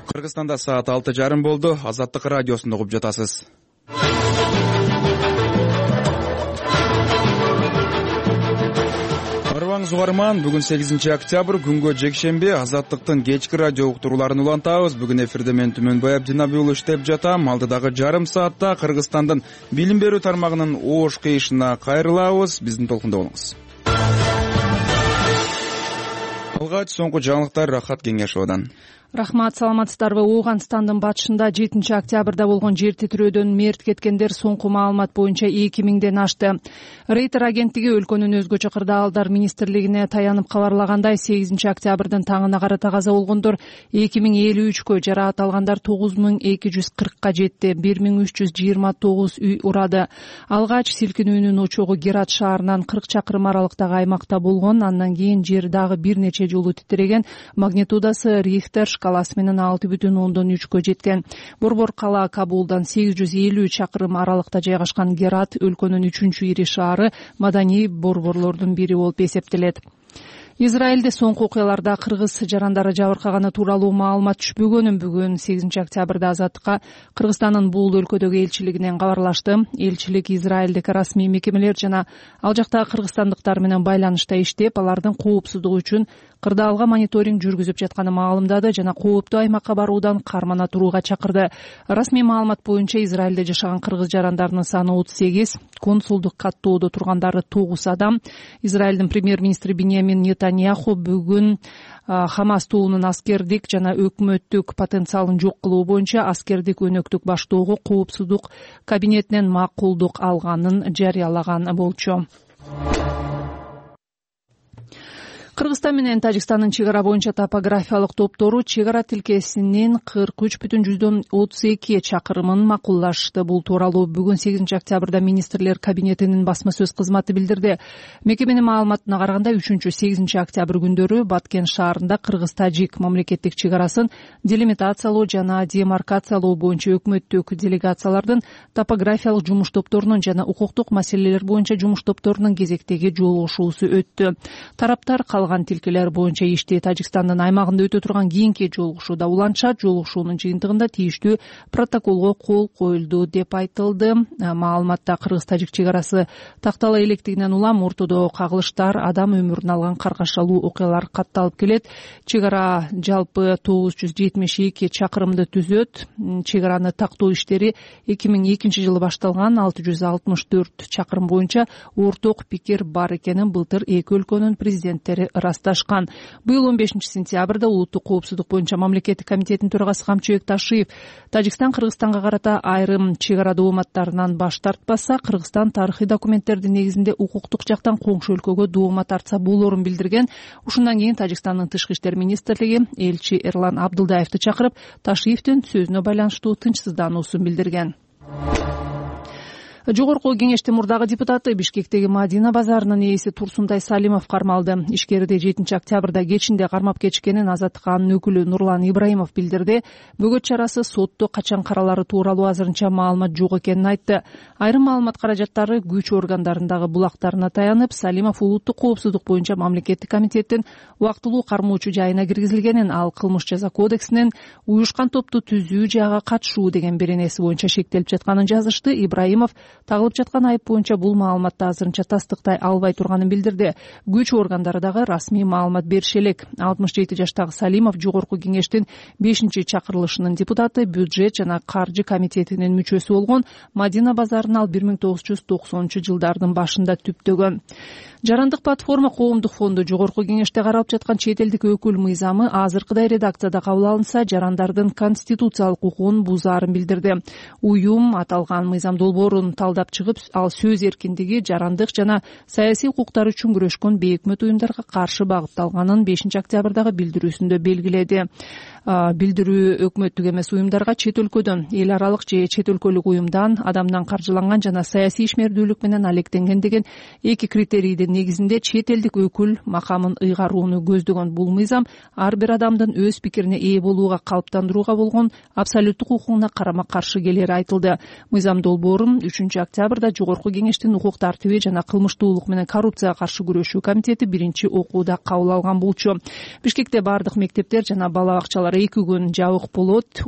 Кыргызстанда саат 6:30 болду. Азаттык радиосунда угуп жатасыз. Арыбаңыз угарман, бүгүн 8 октябрь, күнгө жекшемби. Азаттыктын кечки радио уктурууларын улантабыз. Бүгүн эфирде мен Түмөнбай Абдинабий уулу иштеп жатам. Алдыдагы жарым саатта Кыргызстандын билим берүү тармагынын оош кыйышына кайрылабыз. Биздин толкунда болуңуз. Алгач соңку жаңылыктар Рахат Кеңешовадан. Рахмат, саламатсыздарбы? Ооганстандын батышында 7 октябрда болгон жер титирөөдөн мерт кеткендер соңку маалымат боюнча 2000ден ашты. Рейтер агенттиги өлкөнүн өзгөчө кырдаалдар министрлигине таянып кабарлагандай, 8 октябрдын таңына карата каза болгондор 2053кө, жараат алгандар 9240ка жетти. 1329 үй урады. Алгач силкинүүнүн очогу Герат шаарынан 40 чакырым аралыктагы аймакта болгон. Андан кийин жер дагы бир нече жолу титиреген. Магнитудасы Рихтер шкаласы менен 6,3кө жеткен. Борбор кала Кабулдан 850 чакырым аралыкта жайгашкан Герат өлкөнүн 3-ири шаары, маданий борборлордун бири болуп эсептелет. Израилде соңку окуяларда кыргыз жарандары жабыркаганы тууралуу маалымат түшпөгөнүн бүгүн 8 октябрда Азаттыкка Кыргызстандын бул өлкөдөгү элчилигинен кабарлашты. Элчилик Израилдеги расмий мекемелер жана ал жактагы кыргызстандыктар менен байланышта иштеп, алардын коопсуздугу үчүн кырдаалга мониторинг жүргүзүп жатканын маалымдады жана кооптуу аймакка баруудан кармана турууга чакырды. Расмий маалымат боюнча Израилде жашаган кыргыз жарандарынын саны 38, консулдук каттоодо тургандары 9 адам. Израилдин премьер-министри Биньямин Нетаньяху бүгүн Хамас тобунун аскердик жана өкмөттүк потенциалын жок кылуу боюнча аскердик өнөктүк баштоого коопсуздук кабинетинен макулдук алганын жарыялаган болчу. Кыргызстан менен Тажикстандын чек ара боюнча топографиялык топтору чек ара тилкесинин 43,32 чакырымын макуллашты. Бул тууралуу бүгүн 8 октябрда министрлер кабинетинин басма сөз кызматы билдирди. Мекеменин маалыматына караганда 3-8 октябрь күндөрү Баткен шаарында Кыргыз-Тажик мамлекеттик чек арасын делимитациялоо жана демаркациялоо боюнча өкмөттүк делегациялардын топографиялык жумуш топторунун жана укуктук маселелер боюнча жумуш топторунун кезектеги жолугушуусу өттү. Тараптар тилкелер боюнча ишти Тажикстандын аймагында өтө турган кийинки жолугушууда уланышат. Жолугушуунун жыйынтыгында тийиштүү протоколго кол коюлду деп айтылды. Маалыматта Кыргыз-Тажик чек арасы тактала электигинен улам ортодо кагылыштар, адам өмүрүн алган каргашалуу окуялар катталып келет. Чек ара жалпы 972 чакырымды түзөт. Чек араны тактоо иштери 2002 жылы башталган. 664 чакырым боюнча орток пикир бар экенин былтыр эки өлкөнүн президенттери ырасташкан. Быйыл 15 сентябрда улуттук коопсуздук боюнча мамлекеттик комитеттин төрагасы Камчыбек Ташиев Тажикстан Кыргызстанга карата айрым чек ара дооматтарынан баш тартпаса, Кыргызстан тарыхый документтердин негизинде укуктук жактан коңшу өлкөгө доомат тартса болорун билдирген. Ушундан кийин Тажикстандын тышкы иштер министрлиги элчи Эрлан Абдылдаевди чакырып, Ташиевдин сөзүнө байланыштуу тынчсыздануусун билдирген. Жогорку кеңештин мурдагы депутаты Бишкектеги Мадина базарынын ээси Турсунтай Салимов кармалды. Ишкерди 7 октябрда кечинде кармап кетишкенин Азаттык анын өкүлү Нурлан Ибраимов билдирди. Бөгөт чарасы сотто качан каралары тууралуу азырынча маалымат жок экенин айтты. Айрым маалымат каражаттары күч органдарындагы булактарына таянып, Салимов улуттук коопсуздук боюнча мамлекеттик комитеттин убактылуу кармоочу жайына киргизилгенин, ал кылмыш жаза кодексинин уюшкан топту түзүү жага катышуу деген беренеси боюнча шектелип жатканын жазышты. Ибраимов тагылып жаткан айып боюнча бул маалыматты азырынча тастыктай албай турганын билдирди. Күч органдары дагы расмий маалымат бериши элек. 67 жаштагы Салимов жогорку кеңештин 5-чакырылышынын депутаты, бюджет жана каржы комитетинин мүчөсү болгон. Мадина базарын ал 1990-жылдардын башында түптөгөн. Жарандык платформа коомдук фонду жогорку кеңеште каралып жаткан чет элдик өкүл мыйзамы азыркыдай редакцияда кабыл алынса, жарандардын конституциялык укугун бузаарын билдирди. Уюм аталган мыйзам долбоорун талдап чыгып, ал сөз эркиндиги, жарандык жана саясий укуктар үчүн күрөшкөн бейөкмөт уюмдарга каршы багытталганын 5 октябрдагы билдирүүсүндө белгиледи. Билдирүү өкмөттүк эмес уюмдарга чет өлкөдөн, эл аралык же чет өлкөлүк уюмдан, адамдан каржыланган жана саясий ишмердүүлүк менен алектенген деген эки критерийдин негизинде чет элдик өкүл макамын ыйгарууну көздөгөн бул мыйзам ар бир адамдын өз пикирине ээ болууга, калыптандырууга болгон абсолюттук укугуна карама каршы келери айтылды. Мыйзам долбоорун 3-октябрда Жогорку Кеңештин укук тартиби жана кылмыштуулук менен коррупцияга каршы күрөшүү комитети биринчи окууда кабыл алган болчу. Бишкекте бардык мектептер жана бала бакчалар 2 күн жабык болот.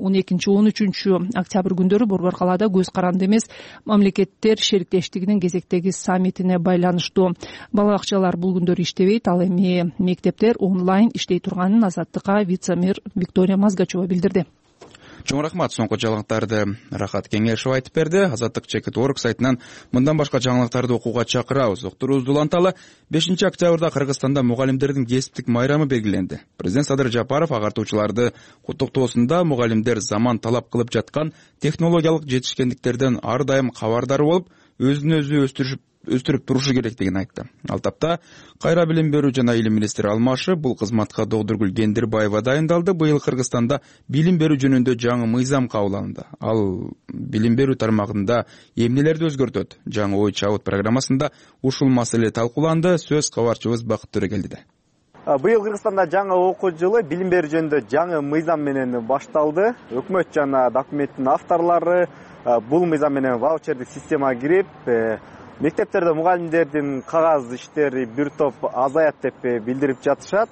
12-13 октябрь күндөрү Борбор калаада көз каранды эмес мамлекеттер шериктештигинин кезектеги саммитине байланыштуу. Бала бакчалар бул күндөр иштебейт, ал эми мектептер онлайн иштей турганын Азаттыкка вице-мэр Виктория Мазгачева билдирди. Чоң рахмат. Соңку жаңылыктарды Рахат Кеңешов айтып берди. Азаттык Чекит.org сайтынан мындан башка жаңылыктарды окууга чакырабыз. Уктуруубузду уланталы. 5-октябрда Кыргызстанда мугалимдердин кесиптик майрамы белгиленди. Президент Садыр Жапаров агартуучуларды куттуктоосунда мугалимдер заман талап кылып жаткан технологиялык жетишкендиктерден ар дайым кабардар болуп, өзүн өзү өстүрүп турушу керектигин айтты. Ал тапта кайра билим берүү жана илим министри Алмашев бул кызматка Догдургүл Кендирбаева дайындалды. Быйыл Кыргызстанда билим берүү жөнүндө жаңы мыйзам кабыл алынды. Ал билим берүү тармагында эмнелерди өзгөртөт? Жаңы ой чабыт программасында ушул маселе талкууланды. Сөз кабарчыбыз Бакыт Төрөгелдиде. Быйыл Кыргызстанда жаңы окуу жылы билим берүү жөнүндө жаңы мыйзам менен башталды. Өкмөт жана документтин авторлору бул мыйзам менен ваучердик системага кирип, мектептерде мугалимдердин кагаз иштери бир топ азаят деп билдирип жатышат.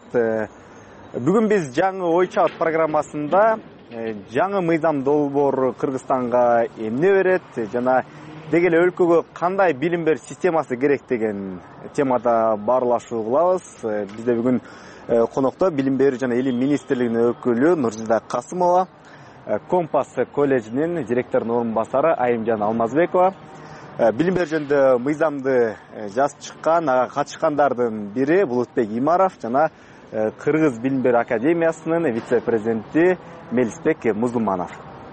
Бүгүн биз жаңы ой чабыт программасында жаңы мыйзам долбоору Кыргызстанга эмне берет жана деги эле өлкөгө кандай билим берүү системасы керек деген темада баарлашуу кылабыз. Бизде бүгүн конокто билим берүү жана илим министрлигинин өкүлү Нурзида Касымова, Компас колледжинин директорунун орун басары Айымжан Алмазбекова, билим берүү жөнүндө мыйзамды жазып чыккан катышкандардын бири Булутбек Имаров жана Кыргыз билим берүү академиясынын вице-президенти Мелисбек Музуманов.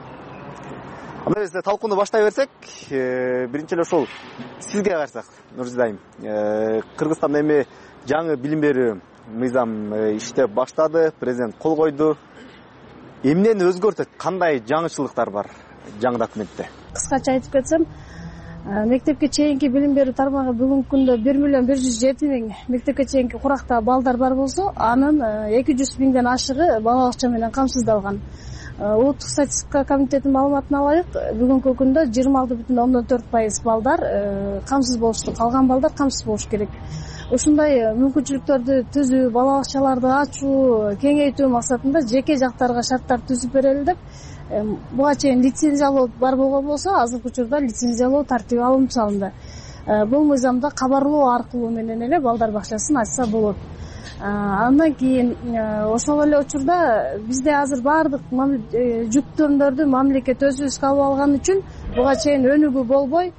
Анда биз талкууну баштай берсек, биринчи эле ошол сизге кайрсак, Нурзида айым. Кыргызстанда эми жаңы билим берүү мыйзам иштеп баштады, президент кол койду. Эмнени өзгөртөт? Кандай жаңычылыктар бар жаңы документте? Кыскача айтып кетсем, мектепке чейинки билим берүү тармагы бүгүнкү күндө 1.107.000 мектепке чейинки куракта балдар бар болсо, анын 200.000ден ашыгы бала бакча менен камсыздалган. Улуттук статистика комитетинин маалыматына алайык, бүгүнкү күндө 26.4% балдар камсыз болушту, калган балдар камсыз болуш керек. Ушундай мүмкүнчүлүктөрдү түзүү, бала бакчаларды ачуу, кеңейтүү максатында жеке жактарга шарттар түзүп берели деп, буга чейин лицензиялоо бар болгон болсо, азыркы учурда лицензиялоо тартиби алынып салынды. Бул мыйзамда кабарлоо аркылуу менен эле балдар бакчасын ачса болот. Андан кийин ошол эле учурда бизде азыр баардык жүктөмдөрдү мамлекет өзүбүзгө алып алган үчүн буга чейин өнүгүү болбой,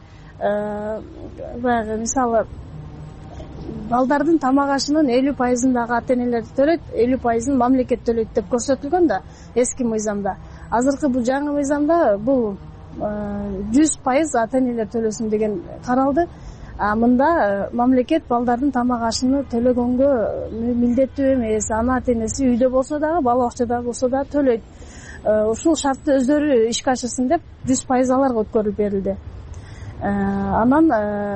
баягы мисалы балдардын тамак ашынын 50%-ын дагы ата-энелер төлөйт, 50%-ын мамлекет төлөйт деп көрсөтүлгөн да эски мыйзамда. Азыркы бул жаңы мыйзамда бул 100% ата-энелер төлөсүн деген каралды. Мында мамлекет балдардын тамак ашыны төлөгөнгө милдеттүү эмес. Ана ата-энеси үйдө болсо дагы, бала бакчада болсо дагы төлөйт. Ушул шартты өздөрү ишке ашырсын деп 100% аларга өткөрүлүп берилди. Анан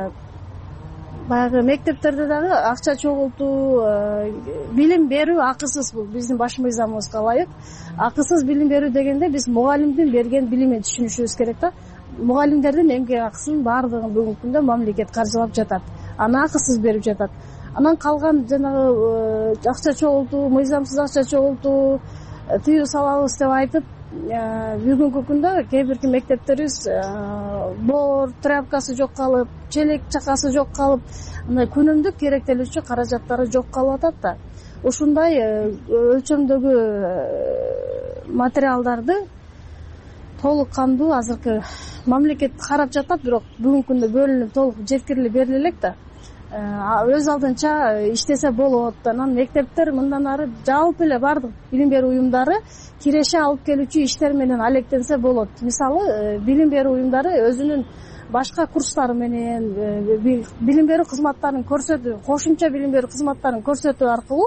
баягы мектептерде дагы акча чогултуу, билим берүү акысыз, бул биздин баш мыйзамыбызга ылайык. Акысыз билим берүү дегенде биз мугалимдин берген билимин түшүнүшүбүз керек да. Мугалимдердин эмгек акысын баардыгын бүгүнкү күндө мамлекет каржылап жатат. Аны акысыз берип жатат. Анан калган жанагы акча чогултуу, мыйзамсыз акча чогултуу, тыюу салабыз деп айтып, бүгүнкү күндө кээ бирки мектептерибиз боор, тряпкасы жок калып, челек чакасы жок калып, мындай күнүмдүк керектелүүчү каражаттары жок калып атат да. Ушундай өлчөмдөгү материалдарды толук кандуу азыркы мамлекет карап жатат, бирок бүгүнкү күндө бөлүнүп толук жеткирилип бериле элек да. Өз алдынча иштесе болот. Анан мектептер мындан ары жалпы эле бардык билим берүү уюмдары киреше алып келүүчү иштер менен алектенсе болот. Мисалы, билим берүү уюмдары өзүнүн башка курстары менен билим берүү кызматтарын көрсөтүү, кошумча билим берүү кызматтарын көрсөтүү аркылуу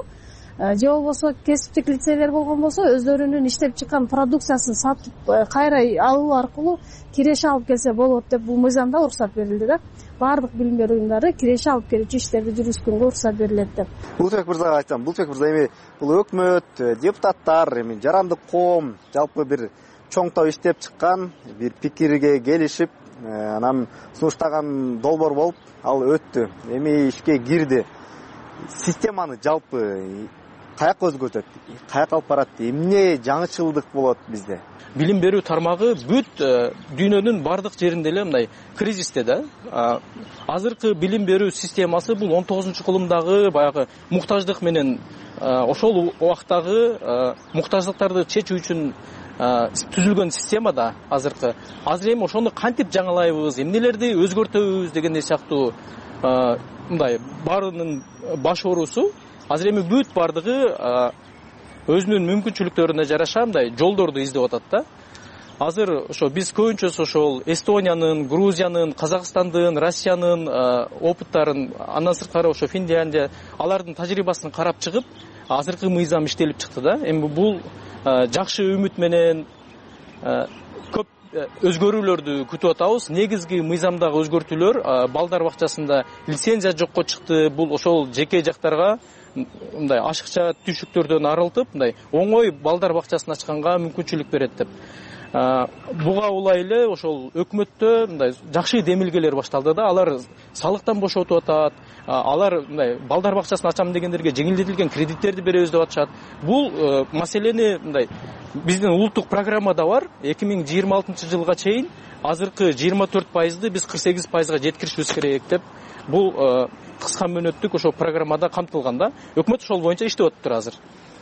же болбосо кесиптик лицейлер болгон болсо өздөрүнүн иштеп чыккан продукциясын сатып кайра алуу аркылуу киреше алып келсе болот деп бул мыйзамда уруксат берилди да. Баардык билим берүү уюмдары киреше алып келүүчү иштерди жүргүзгөнгө уруксат берилет деп. Бултбек мырзага айтсам, Бултбек мырза эми бул өкмөт, депутаттар, эми жарандык коом жалпы бир чоң топ иштеп чыккан, бир пикирге келишип, анан сунуштаган долбоор болуп, ал өттү. Эми ишке кирди. Системаны жалпы каяка өзгөртөт, каяка алып барат, эмне жаңычылдык болот бизде? Билим берүү тармагы бүт дүйнөнүн бардык жеринде эле мындай кризисте да. Азыркы билим берүү системасы бул 19-кылымдагы баягы муктаждык менен ошол убактагы муктаждыктарды чечүү үчүн түзүлгөн система да азыркы. Азыр эми ошону кантип жаңылайбыз, эмнелерди өзгөртөбүз дегендей сыяктуу мындай баарынын баш оорусу. Азыр эми бүт бардыгы өзүнүн мүмкүнчүлүктөрүнө жараша мындай жолдорду издеп атат да. Азыр ошо биз көбүнчөсү ошол Эстониянын, Грузиянын, Казакстандын, Россиянын опыттарын, андан сырткары ошо Финляндия, алардын тажрыйбасын карап чыгып, азыркы мыйзам иштелип чыкты да. Эми бул жакшы үмүт менен көп өзгөрүүлөрдү күтүп атабыз. Негизги мыйзамдагы өзгөртүүлөр балдар бакчасында лицензия жокко чыкты. Бул ошол жеке жактарга мындай ашыкча түйшүктөрдөн арылтып, мындай оңой балдар бакчасын ачканга мүмкүнчүлүк берет деп. Буга улай эле ошол өкмөттө мындай жакшы демилгелер башталды да. Алар салыктан бошотуп атат. Алар мындай балдар бакчасын ачам дегендерге жеңилдетилген кредиттерди беребиз деп атышат. Бул маселени мындай биздин улуттук программада бар. 2026-жылга чейин азыркы 24%ды биз 48%га жеткиришибиз керек деп. Бул кыска мөөнөттүк ошол программада камтылган да. Өкмөт ошол боюнча иштеп атыптыр азыр.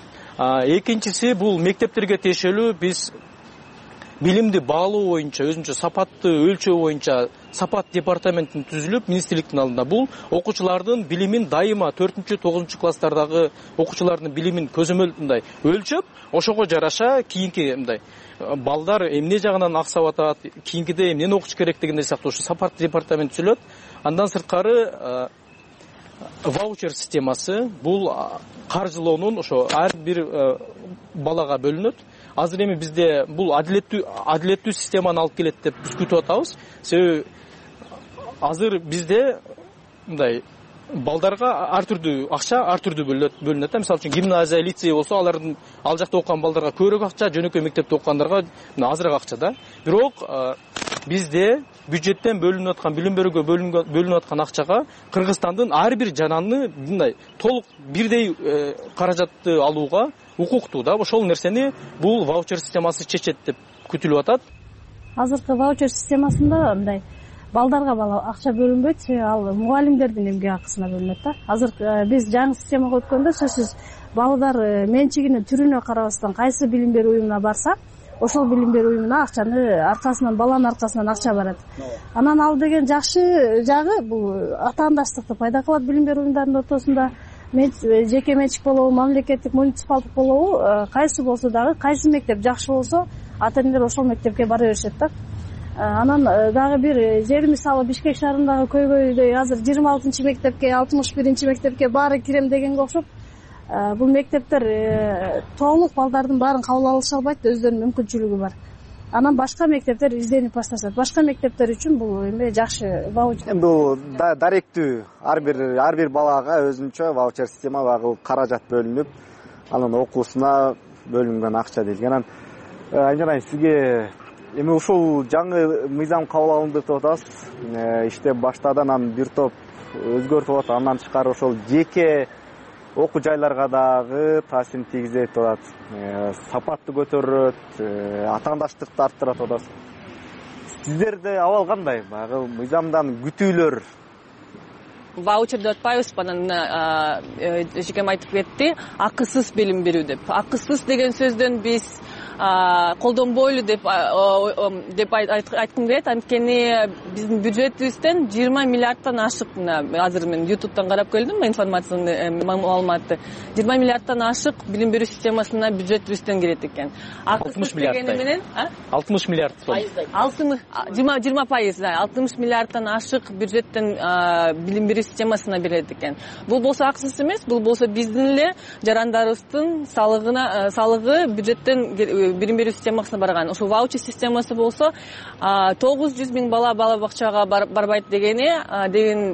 Экинчиси бул мектептерге тиешелүү биз билимди баалоо боюнча, өзүнчө сапатты өлчөө боюнча сапат департаментин түзүлүп, министрликтин алдында бул окуучулардын билимин дайыма 4-9 класстардагы окуучулардын билимин көзөмөлдөй өлчөп, ошого жараша кийинки мындай балдар эмне жагынан аксап атат, кийинкиде эмнени окуш керек дегендей сыяктуу ошо сапат департамент түзүлөт. Андан сырткары ваучер системасы бул каржылоонун ошо ар бир балага бөлүнөт. Азыр эми бизде бул адилеттүү системаны алып келет деп биз күтүп атабыз. Себеби азыр бизде мындай балдарга ар түрдүү акча ар түрдүү бөлүнөт. Мисалы үчүн гимназия, лицей болсо алардын ал жакта окуган балдарга көбүрөөк акча, жөнөкөй мектепте окугандарга азыраак акча да. Бирок бизде бюджеттен бөлүнүп аткан билим берүүгө бөлүнүп аткан акчага Кыргызстандын ар бир жананы мындай толук бирдей каражатты алууга укуктуу да. Ошол нерсени бул ваучер системасы чечет деп күтүлүп атат. Азыркы ваучер системасында мындай балдарга акча бөлүнбөйт, ал мугалимдердин эмгек акысына бөлүнөт да. Азыр биз жаңы системага өткөндө сөзсүз балдар менчигинин түрүнө карабастан кайсы билим берүү уюмуна барса, ошол билим берүү уюмуна акчаны аркасынан, баланын аркасынан акча барат. Анан ал деген жакшы жагы бул атаандаштыкты пайда кылат билим берүү уюмдарынын ортосунда. Жеке менчик болобу, мамлекеттик, муниципалдык болобу, кайсы болсо дагы, кайсы мектеп жакшы болсо, ата-энелер ошол мектепке бара беришет да. Анан дагы бир жер мисалы Бишкек шаарындагы көйгөйдөй азыр 26-мектепке, 61-мектепке баары кирем дегенге окшоп, бул мектептер толук балдардын баарын кабыл алыша албайт, өздөрүнүн мүмкүнчүлүгү бар. Анан башка мектептер изденип башташат. Башка мектептер үчүн бул эме жакшы ваучер. Бул даректүү ар бир балага өзүнчө ваучер система багыл каражат бөлүнүп, анын окуусуна бөлүнгөн акча дейт. Анан сизге эми ушул жаңы мыйзам кабыл алынды деп атасыз. Иштеп баштады, анан бир топ өзгөртүп атат. Андан тышкары ошол жеке окуу жайларга дагы таасирин тийгизет деп атат. Сапатты көтөрөт, атаандаштыкты арттырат деп атасыз. Сиздерде абал кандай? Баягы мыйзамдан күтүүлөр? Ваучер деп атпайбыз, анан жекем айтып кетти, акысыз билим берүү деп. Акысыз деген сөздөн биз колдонбойлу деп айткым келет. Анткени биздин бюджетибизден 20 миллиардтан ашык, азыр мен YouTube'дан карап келдим информацияны, маалыматты. 20 миллиардтан ашык билим берүү системасына бюджетибизден кирет экен. 60 миллиард. 60 миллиард. 60 миллиардтан ашык бюджеттен билим берүү системасына берет экен. Бул болсо акысыз эмес, бул болсо биздин эле жарандарыбыздын салыгы бюджеттен билим берүү системасына барган. Ошо ваучер системасы болсо 900 миң бала бакчага барбайт деген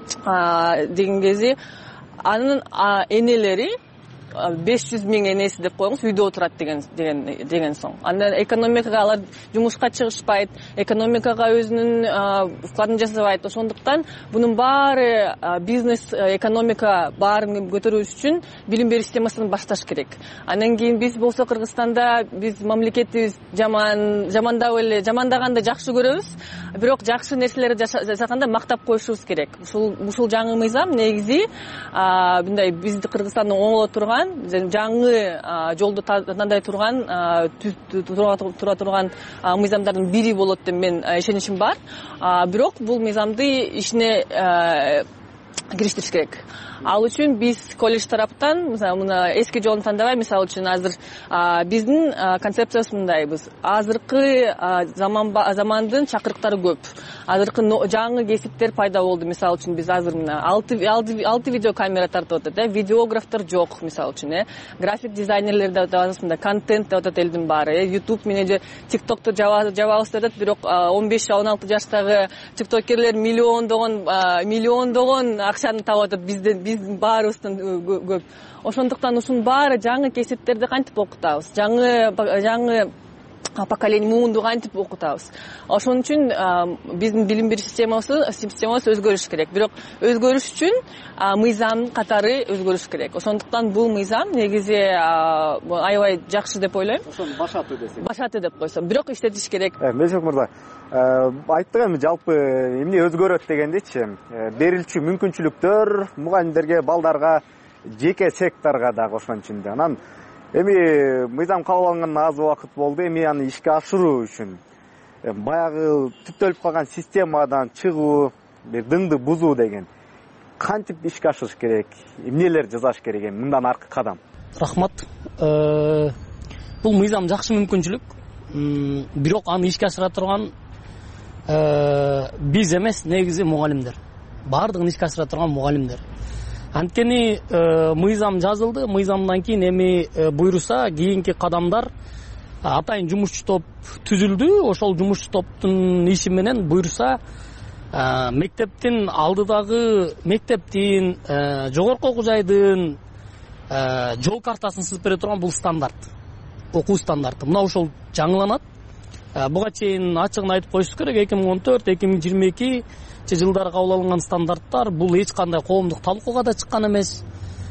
кези анын энелери 500 миң энеси деп коюңуз үйдө отурат деген соң. Андан экономикага алар жумушка чыгышпайт, экономикага өзүнүн вкладын жасабайт. Ошондуктан бунун баары бизнес, экономика баарын көтөрүү үчүн билим берүү системасын башташ керек. Андан кийин биз болсо Кыргызстанда биз мамлекетибиз жамандаганда жакшы көрөбүз, бирок жакшы нерселерди жасаганда мактап коюшубуз керек. Ушул жаңы мыйзам негизи мындай бизди Кыргызстандын оңоло турган, жаңы жолду тандай турган, тура турган мыйзамдардын бири болот деп мен ишеничим бар. Бирок бул мыйзамды ишине кириштириш керек. Ал үчүн биз колледж тараптан мына эски жолун тандабай, мисалы үчүн азыр биздин концепциясы мындайбыз. Азыркы замандын чакырыктары көп. Азыркы жаңы кесиптер пайда болду. Мисалы үчүн биз азыр мына 6 видео камера тартып атат, видеографтар жок, мисалы үчүн, график дизайнерлер да атасында, контент да атат элдин баары, YouTube менен же TikTok'то жабабыз атат, бирок 15-16 жаштагы тиктокерлер миллиондогон акчаны таап атат, биз баарыбыздан көп. Ошондуктан ушунун баары жаңы кесиптерди кантип окутабыз, жаңы поколение муунду кантип окутабыз. Ошон үчүн биздин билим берүү системасы өзгөрүш керек. Бирок өзгөрүш үчүн мыйзам катары өзгөрүш керек. Ошондуктан бул мыйзам негизи аябай жакшы деп ойлойм. Ошону башаты десек. Башаты деп койсом, бирок иштетиш керек. Мелжок мырза, айттык эми жалпы эмне өзгөрөт дегендечи, берилчү мүмкүнчүлүктөр мугалимдерге, балдарга, жеке секторга дагы ошон ичинде. Анан эми мыйзам кабыл алынганына аз убакыт болду. Эми аны ишке ашыруу үчүн баягы түптөлүп калган системадан чыгуу, бир дыңды бузуу деген кантип ишке ашырыш керек, эмнелер жасаш керек эми мындан аркы кадам? Рахмат. Бул мыйзам жакшы мүмкүнчүлүк, бирок аны ишке ашыра турган биз эмес, негизи мугалимдер. Баардыгын ишке ашыра турган мугалимдер. Анткени мыйзам жазылды, мыйзамдан кийин эми буйруса кийинки кадамдар атайын жумушчу топ түзүлдү. Ошол жумушчу топтун иши менен буйруса мектептин алдыдагы мектептин жогорку окуу жайдын жол картасын сызып бере турган бул стандарт, окуу стандарты. Мына ошол жаңыланат. Буга чейин ачыгын айтып коюш керек, 2014-2022 жылдары кабыл алынган стандарттар бул эч кандай коомдук талкууга да чыккан эмес.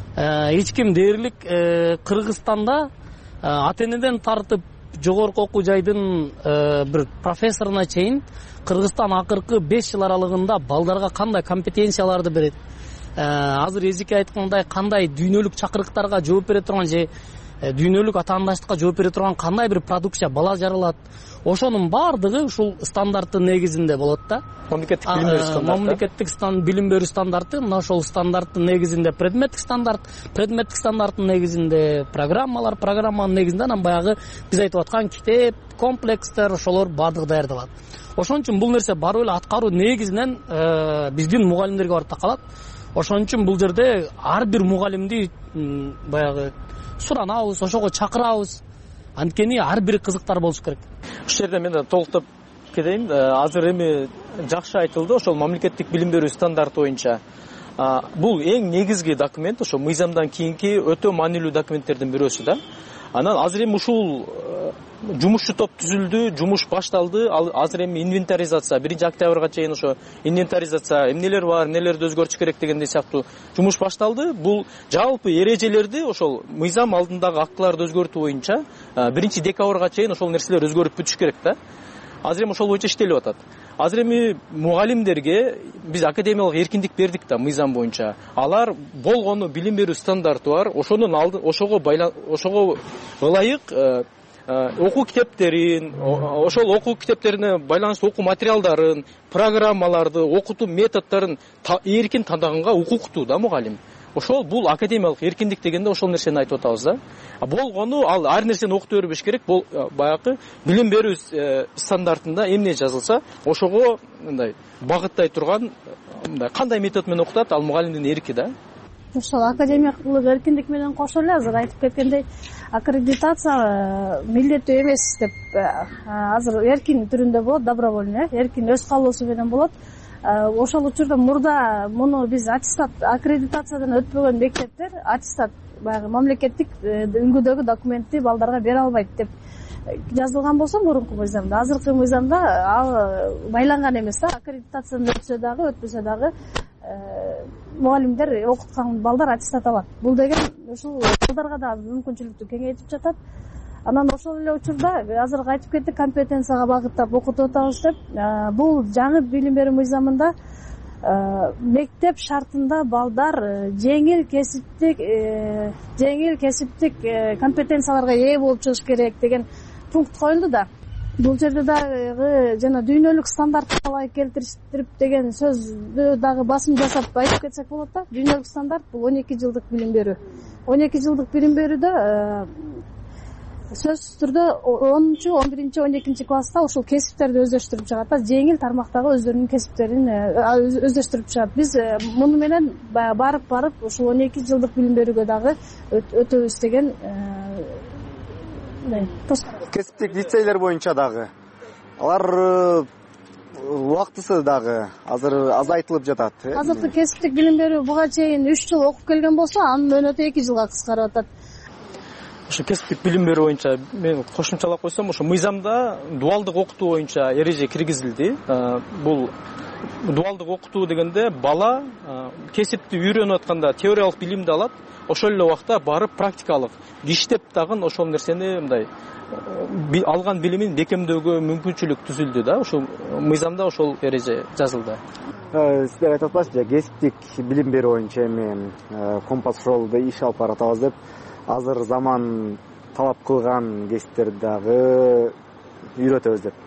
Эч ким дээрлик Кыргызстанда ата-энеден тартып жогорку окуу жайдын бир профессоруна чейин Кыргызстан акыркы 5 жыл аралыгында балдарга кандай компетенцияларды берет, азыр эзике айткандай кандай дүйнөлүк чакырыктарга жооп бере турган же дүйнөлүк атаандаштыкка жооп бере турган кандай бир продукция бала жаралат, ошонун баардыгы ушул стандарттын негизинде болот да. Мамлекеттик билим берүү стандарты. Мамлекеттик билим берүү стандарты, мына ошол стандарттын негизинде предметтик стандарттын негизинде программалар, программанын негизинде анан баягы биз айтып аткан китеп, комплекстер, ошолор баардыгы даярдалат. Ошон үчүн бул нерсе барып эле аткаруу негизинен биздин мугалимдерге барып такалат. Ошон үчүн бул жерде ар бир мугалимди баягы суранабыз, ошого чакырабыз. Анткени ар бир кызыктар болуш керек. Ушул жерде мен толуктап кетейин. Азыр эми жакшы айтылды, ошол мамлекеттик билим берүү стандарты боюнча. Бул эң негизги документ, ошо мыйзамдан кийинки өтө маанилүү документтердин бирөөсү да. Анан азыр эми ушул жумушчу топ түзүлдү, жумуш башталды. Азыр эми инвентаризация, 1-октябрга чейин ошо инвентаризация, эмнелер бар, эмнелерди өзгөртүш керек дегендей сыяктуу жумуш башталды. Бул жалпы эрежелерди, ошол мыйзам алдындагы актыларды өзгөртүү боюнча 1-декабрга чейин ошол нерселер өзгөрүп бүтүш керек да. Азыр эми ошол боюнча иштелип атат. Азыр эми мугалимдерге биз академиялык эркиндик бердик да мыйзам боюнча. Алар болгону билим берүү стандарты бар, ошого ылайык окуу китептерин, ошол окуу китептерине байланыштуу окуу материалдарын, программаларды, окутуу методдорун эркин тандаганга укуктуу да мугалим. Ошол бул академиялык эркиндик дегенде ошол нерсени айтып атабыз да. Болгону ал ар нерсени окута бербеш керек. Бул баягы билим берүү стандартында эмне жазылса, ошого мындай багыттай турган мындай кандай метод менен окутат, ал мугалимдин эрки да. Ошол академиялык эркиндик менен кошо эле азыр айтып кеткендей аккредитация милдеттүү эмес деп азыр эркин түрүндө болот, добровольный, эркин өз каалоосу менен болот. Ошол учурда мурда муну биз аттестат аккредитациядан өтпөгөн мектептер аттестат баягы мамлекеттик үлгүдөгү документти балдарга бере албайт деп жазылган болсо мурунку мыйзамда, азыркы мыйзамда ал байланган эмес да. Аккредитациядан өтсө дагы өтпөсө дагы мугалимдер окуткан балдар аттестат алат. Бул деген ушул балдарга да мүмкүнчүлүктү кеңейтип жатат. Анан ошол эле учурда азыр айтып кеттик, компетенцияга багыттап окутуп атабыз деп. Бул жаңы билим берүү мыйзамында мектеп шартында балдар жеңил кесиптик компетенцияларга ээ болуп чыгыш керек деген пункт коюлду да. Бул жерде дагы жана дүйнөлүк стандартка ылайык келтирип деген сөздү дагы басым жасап айтып кетсек болот да. Дүйнөлүк стандарт бул 12 жылдык билим берүү. 12 жылдык билим берүүдө сөзсүз түрдө 10-чу, 11-чи, 12-чи класста ушул кесиптерди өздөштүрүп чыгат. Жеңил тармактагы өздөрүнүн кесиптерин өздөштүрүп чыгат. Биз муну менен барып ушул 12 жылдык билим берүүгө дагы өтөбүз деген кесиптик лицейлер боюнча дагы алар убактысы дагы азыр азайтылып жатат. Азыркы кесиптик билим берүү буга чейин 3 жыл окуп келген болсо, анын мөөнөтү 2 жылга кыскарып атат. Ошо кесиптик билим берүү боюнча мен кошумчалап койсом, ошо мыйзамда дуалдык окутуу боюнча эреже киргизилди. Бул дуалдык окутуу дегенде бала кесипти үйрөнүп атканда теориялык билимди алат, ошол эле убакта барып практикалык иштеп дагы ошол нерсени мындай алган билимин бекемдөөгө мүмкүнчүлүк түзүлдү да. Ошол мыйзамда ошол эреже жазылды. Сиздер айтып атпайсызбы, кесиптик билим берүү боюнча эми компас жолдо иш алып баратабыз деп. Азыр заман талап кылган кесиптер дагы үйрөтөбүз деп.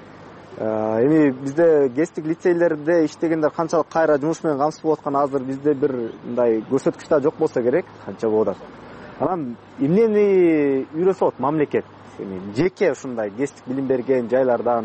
Эми бизде кесиптик лицейлерде иштегендер канчалык кайра жумуш менен камсыз болуп аткан азыр бизде бир мындай көрсөткүч да жок болсо керек, канча болуп атат. Анан эмнени үйрөтсө болот мамлекет? Эми жеке ушундай кесиптик билим берген жайлардан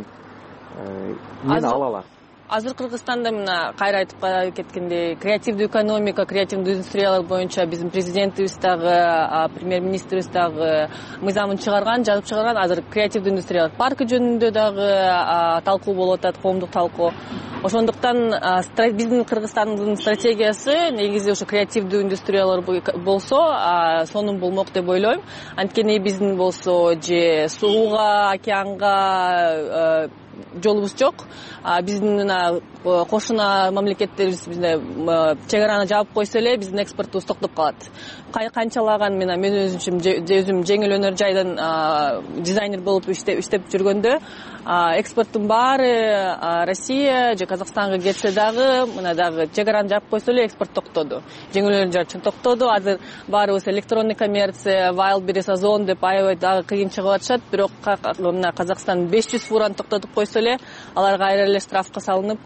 эмнени ала алат? Азыр Кыргызстанда мына кайра айтып кеткендей креативдүү экономика, креативдүү индустриялар боюнча биздин президентибиз дагы, премьер-министрибиз дагы мыйзамын чыгарган, жазып чыгарган. Азыр креативдүү индустриялар паркы жөнүндө дагы талкуу болуп атат, коомдук талкуу. Ошондуктан биздин Кыргызстандын стратегиясы негизи ошо креативдүү индустриялар болсо, сонун болмок деп ойлойм. Анткени биздин болсо же сууга, океанга жолубуз жок. Биздин мына кошуна мамлекеттерибиз чек араны жаап койсо эле биздин экспортубуз токтоп калат. Канчалаган мен өзүм жеңил өнөр жайдан дизайнер болуп иштеп жүргөндө экспорттун баары Россия же Казакстанга кетсе дагы мына дагы чек араны жаап койсо эле экспорт токтоду. Жеңил өнөр жай токтоду. Азыр баарыбыз электронный коммерция, Wildberries, Озон деп аябай дагы кыйын чыгып атышат. Бирок мына Казакстан 500 фураны токтотуп койсо эле аларга кайра эле штрафка салынып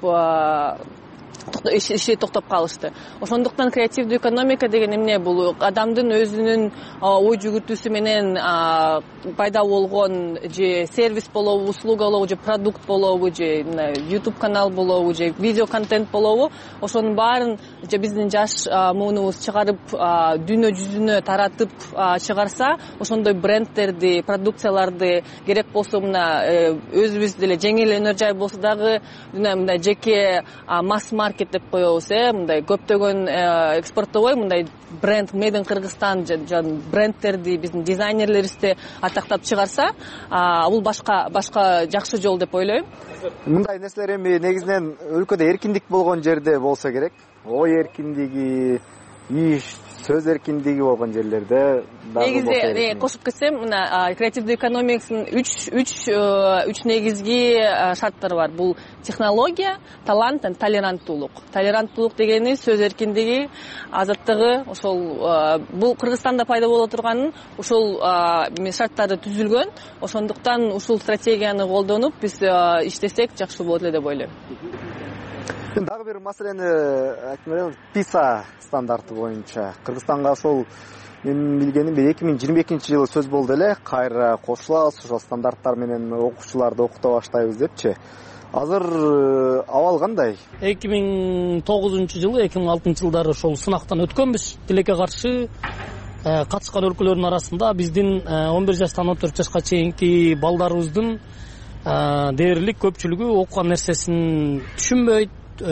иши токтоп калышты. Ошондуктан креативдүү экономика деген эмне? Бул адамдын өзүнүн ой жүгүртүүсү менен пайда болгон же сервис болобу, услуга болобу, же продукт болобу, же YouTube канал болобу, же видео контент болобу, ошонун баарын же биздин жаш муунубуз чыгарып дүйнө жүзүнө таратып чыгарса, ошондой брендтерди, продукцияларды керек болсо мына өзүбүз деле жеңил өнөр жай болсо дагы мындай жеке масс маркет деп коебуз, мындай көптөгөн экспорттобой мындай бренд Made in Кыргызстан брендтерди биздин дизайнерлерибизди атактап чыгарса, бул башка жакшы жол деп ойлойм. Мындай нерселер эми негизинен өлкөдө эркиндик болгон жерде болсо керек. Ой эркиндиги, иш сөз эркиндиги болгон жерлерде негизи кошуп кетсем, мына креативдүү экономикасынын үч негизги шарттары бар. Бул технология, талант, толеранттуулук. Толеранттуулук дегени сөз эркиндиги, азаттыгы, ошол бул Кыргызстанда пайда боло турганын ушул шарттары түзүлгөн. Ошондуктан ушул стратегияны колдонуп биз иштесек жакшы болот эле деп ойлойм. Дагы бир маселени айткым келет, PISA стандарты боюнча Кыргызстанга ошол мен билгеним 2022-жылы сөз болду эле, кайра кошулабыз, ошол стандарттар менен окуучуларды окута баштайбыз депчи. Азыр абал кандай? 2009-жылы, 2006-жылдары ошол сынактан өткөнбүз. Тилекке каршы катышкан өлкөлөрдүн арасында биздин 11 жаштан 14 жашка чейинки балдарыбыздын дээрлик көпчүлүгү окуган нерсесин түшүнбөйт.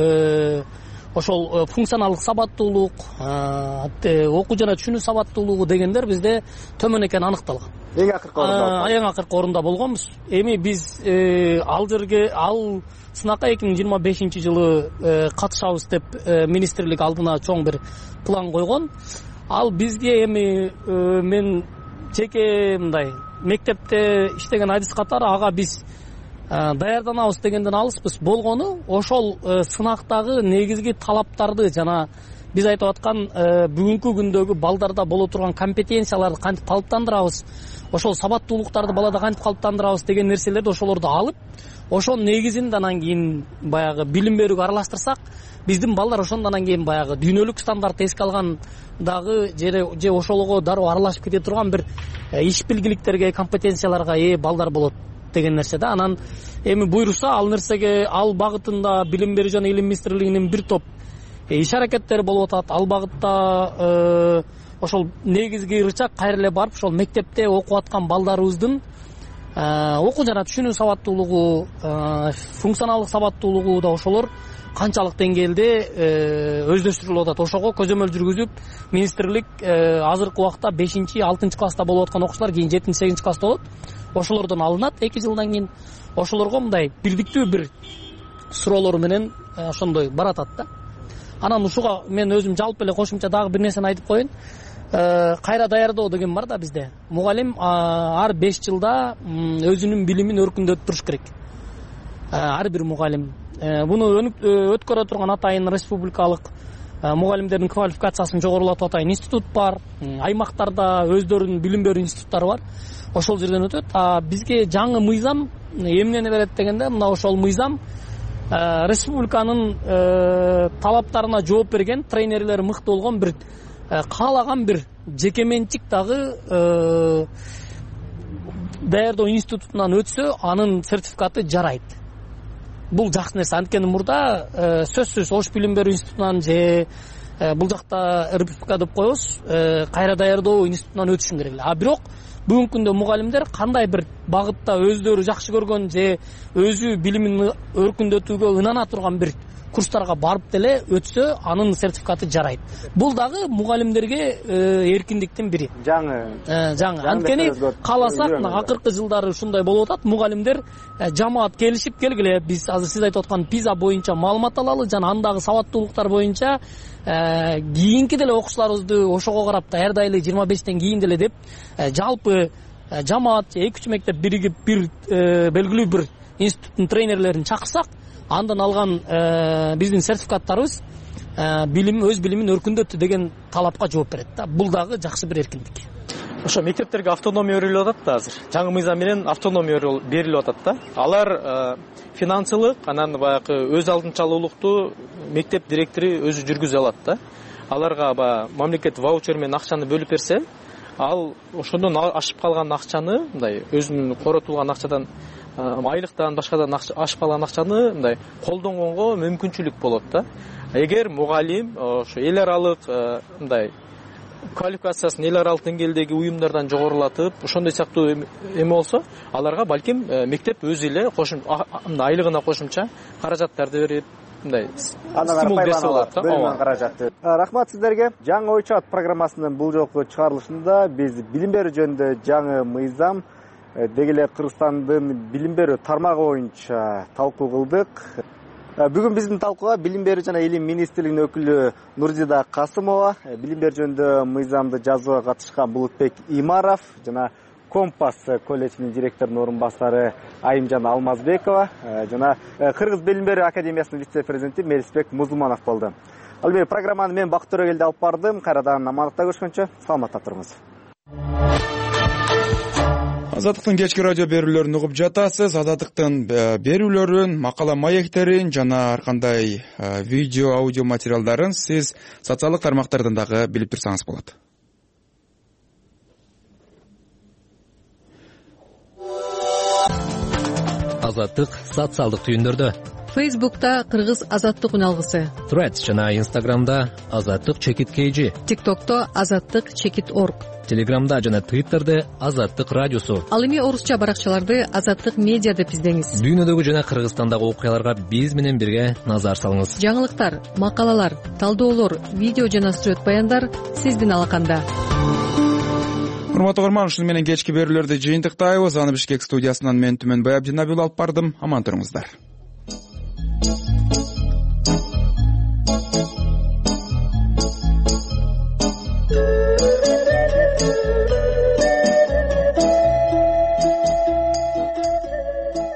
Ошол функционалдык сабаттуулук, окуу жана түшүнүү сабаттуулугу дегендер бизде төмөн экени аныкталган. Эң акыркы орунда болгонбуз. Эми биз ал сынакка 2025-жылы катышабыз деп министрлик алдына чоң бир план койгон. Ал бизге эми мен жеке мындай мектепте иштеген адис катары ага биз даярданабыз дегенден алыспыз. Болгону ошол сынактагы негизги талаптарды жана биз айтып аткан бүгүнкү күндөгү балдарда боло турган компетенцияларды кантип калыптандырабыз, ошол сабаттуулуктарды балада кантип калыптандырабыз деген нерселерди ошолорду алып, ошонун негизинде анан кийин баягы билим берүүгө аралаштырсак, биздин балдар ошондон кийин баягы дүйнөлүк стандартты эске алгандагы же ошолго дароо аралашып кете турган бир иш билгиликтерге, компетенцияларга ээ балдар болот деген нерсе да. Анан эми буйруса ал нерсеге, ал багытында билим берүү жана илим министрлигинин бир топ иш аракеттери болуп атат. Ал багытта ошол негизги рычаг кайра эле барып ошол мектепте окуп аткан балдарыбыздын окуу жана түшүнүү сабаттуулугу, функционалдык сабаттуулугу да ошолор канчалык деңгээлде өздөштүрүлүп атат. Ошого көзөмөл жүргүзүп министрлик азыркы убакта 5-6 класста болуп аткан окуучулар кийин 7-8 класста болот. Ошолордон алынат 2 жылдан кийин. Ошолорго мындай бирдиктүү бир суроолор менен ошондой баратат да. Анан ушуга мен өзүм жалпы эле кошумча дагы бир нерсени айтып коеюн. Кайра даярдоо деген бар да бизде. Мугалим ар 5 жылда өзүнүн билимин өркүндөтүп туруш керек. Ар бир мугалим. Буну өткөрө турган атайын республикалык мугалимдердин квалификациясын жогорулатып атайын институт бар. Аймактарда өздөрүнүн билим берүү институттары бар. Ошол жерден өтөт. Бизге жаңы мыйзам эмнени берет дегенде, мына ошол мыйзам республиканын талаптарына жооп берген, трейнерлери мыкты болгон бир каалаган бир жекеменчик дагы даярдоо институтунан өтсө, анын сертификаты жарайт. Бул жакшы нерсе. Анткени мурда сөзсүз Ош билим берүү институтунан же бул жакта РПФК деп коебуз, кайра даярдоо институтунан өтүшүң керек эле. Бирок бүгүнкү күндө мугалимдер кандай бир багытта өздөрү жакшы көргөн же өзү билимин өркүндөтүүгө ынана турган бир курстарга барып деле өтсө, анын сертификаты жарайт. Бул дагы мугалимдерге эркиндиктин бири. Жаңы. Анткени кааласак, акыркы жылдары ушундай болуп атат. Мугалимдер жамаат келишип келгиле, биз азыр сиз айтып аткан PISA боюнча маалымат алалы жана андагы сабаттуулуктар боюнча кийинки деле окуучуларыбызды ошого карап даярдайлы 25тен кийин деле деп жалпы жамаат 2-3 мектеп биригип бир белгилүү бир институттун трейнерлерин чакырсак, андан алган биздин сертификаттарыбыз өз билимин өркүндөттү деген талапка жооп берет да. Бул дагы жакшы бир эркиндик. Ошо мектептерге автономия берилип атат да азыр. Жаңы мыйзам менен автономия берилип атат да. Алар финансылык, анан баягы өз алдынчалуулукту мектеп директору өзү жүргүзө алат да. Аларга мамлекет ваучер менен акчаны бөлүп берсе, ал ошондон ашып калган акчаны, мындай өзүнүн коротулган акчадан, айлыктан башкадан ашып калган акчаны мындай колдонгонго мүмкүнчүлүк болот да. Эгер мугалим ошо эл аралык мындай квалификациясын эл аралык деңгээлдеги уюмдардан жогорулатып, ошондой сыяктуу эме болсо, аларга балким мектеп өзү эле айлыгына кошумча каражаттарды берип, мындай стимул берсе болот да. Каражатты. Рахмат сиздерге. Жаңы ой чат программасынын бул жолку чыгарылышында биз билим берүү жөнүндө жаңы мыйзам деги эле Кыргызстандын билим берүү тармагы боюнча талкуу кылдык. Бүгүн биздин талкууга билим берүү жана илим министрлигинин өкүлү Нурзида Касымова, билим берүү жөнүндө мыйзамды жазууга катышкан Булутбек Имаров жана Компас колледжинин директорунун орун басары Айымжан Алмазбекова жана Кыргыз билим берүү академиясынын вице-президенти Мелисбек Музуманов болду. Ал эми программаны мен Бакыт Төрөгелди алып бардым. Кайрадан амандыкта көрүшкөнчө саламатта туруңуз. Азаттыктын кечки радио берүүлөрүн угуп жатасыз. Азаттыктын берүүлөрүн, макала маектерин жана ар кандай видео, аудио материалдарын сиз социалдык тармактардан дагы билип турсаңыз болот. Азаттык социалдык түйүндөрдө. Фейсбукта Кыргыз азаттык үналгысы. Threads жана Instagramда азаттык чекит KG. TikTokто азаттык чекит org. Телеграмда жана Twitterде азаттык радиосу. Ал эми орусча баракчаларды азаттык медиа деп издеңиз. Дүйнөдөгү жана Кыргызстандагы окуяларга биз менен бирге назар салыңыз. Жаңылыктар, макалалар, талдоолор, видео жана сюжет баяндар сиздин алаканда. Урматтуу көрөрман, ушуну менен кечки берүүлөрдү жыйынтыктайбыз. Аны Бишкек студиясынан мен Түмөнбай Абдинабил алып бардым. Аман туруңуздар.